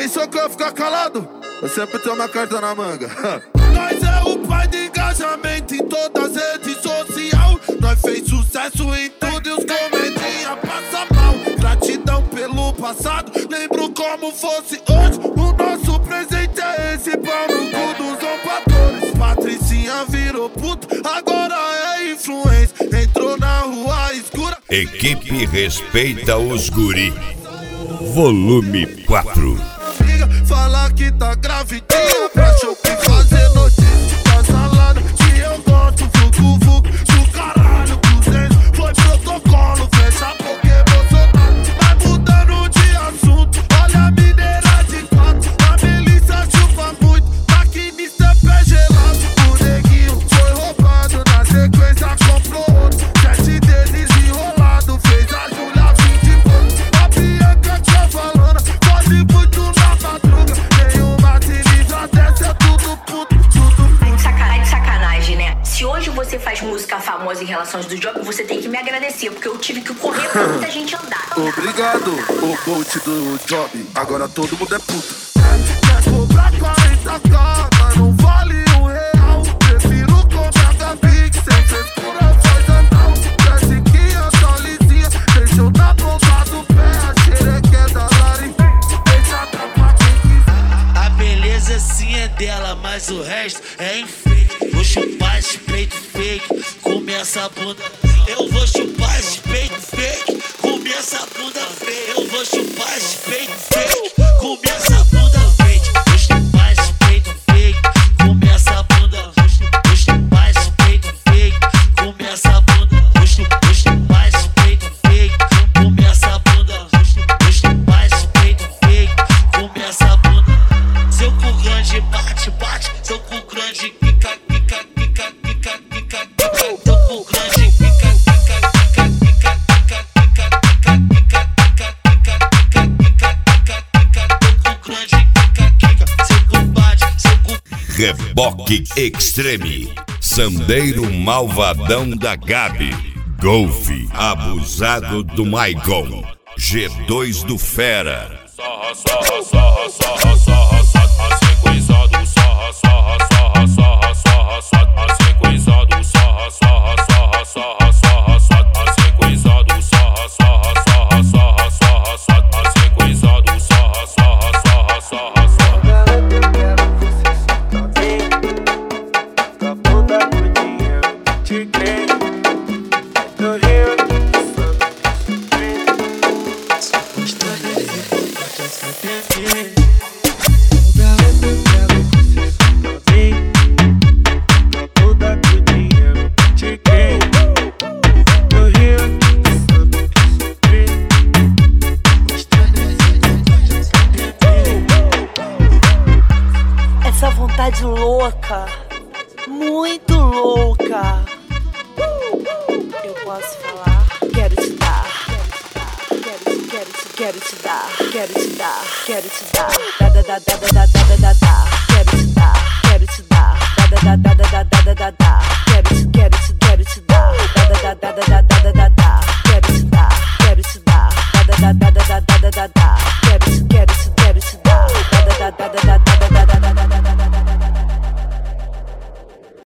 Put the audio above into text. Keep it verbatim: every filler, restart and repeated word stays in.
pensou que eu ia ficar calado? Eu sempre tenho uma carta na manga. Nós é o pai de engajamento em todas as redes sociais. Nós fez sucesso em tudo e os comedinha passa mal. Gratidão pelo passado, lembro como fosse hoje. O nosso presente é esse, pau no cu dos zombadores. Patricinha virou puto, agora é influência. Entrou na rua escura. Equipe Respeita os Guri, volume quatro. Fala que tá gravidinha pra show que fazer notícia. Tá salada, que eu gosto, vucu vucu, do caralho, duzentos. Foi protocolo, fecha a boca e Bolsonaro. Vai mudando de assunto, olha a mineira de quatro. A Melissa chupa muito, maquinista é pé gelado. O neguinho foi roubado, na sequência comprou outro. Sete deles enrolado, fez a Júlia vinte e pouco. A Bianca tinha falando, pode muito na madruga. Se hoje você faz música famosa em relações do job, você tem que me agradecer, porque eu tive que correr pra muita gente andar. Obrigado, o coach do job. Agora todo mundo é puta. Quer cobrar quarenta k, mas não vale um real. Prefiro comprar da Big, sem frescura, faz anal. Desce que a sua lisinha deixou na ponta do pé. A xerequé da Lari, deixa pra quem quiser. A beleza sim é dela, mas o resto é enfeite. Vou chupar esse peito fake, comer essa bunda. Eu vou chupar esse peito fake, comer essa bunda feia. Eu vou chupar esse peito fake, comer essa bunda fake. Vou chupar esse peito fake, comer essa bunda. Vou chupar esse peito fake, comer essa bunda. Vou chupar esse peito fake, comer essa bunda. Vou chupar esse peito fake, comer essa bunda. Seu cu grande bate, bate, seu cu grande quica, quica, quica, quica, quica, quica. Seu cu grande quica, quica, quica, quica, quica, quica, quica, quica, quica, quica, quica, quica, quica. Seu cu grande quica, quica, seu cu bate, seu cu. Reboque Extreme, Sandeiro Malvadão da Gabi, Golf Abusado do Maicon, G dois do Fera. Sorra, sorra, sorra, sorra, sorra, sorra, a sequência do sorra, sorra, sorra, sorra, sorra, sorra, a sequência do sorra, sorra, sorra, sorra, sorra, sorra, a sequência do sorra, sorra, sorra, sorra, sorra, sorra, a sequência do sorra, sorra, sorra, sorra, sorra. Da puta do dinheiro, te creio, do Rio de Essa vontade louca, muito louca. Eu posso falar? Quero te dar, quero te, quero te, quero te dar, quero te dar, quero te dar, da da da da da da da da da, quero te dar, quero te dar, da da da da da da da da, quero te, quero te dar.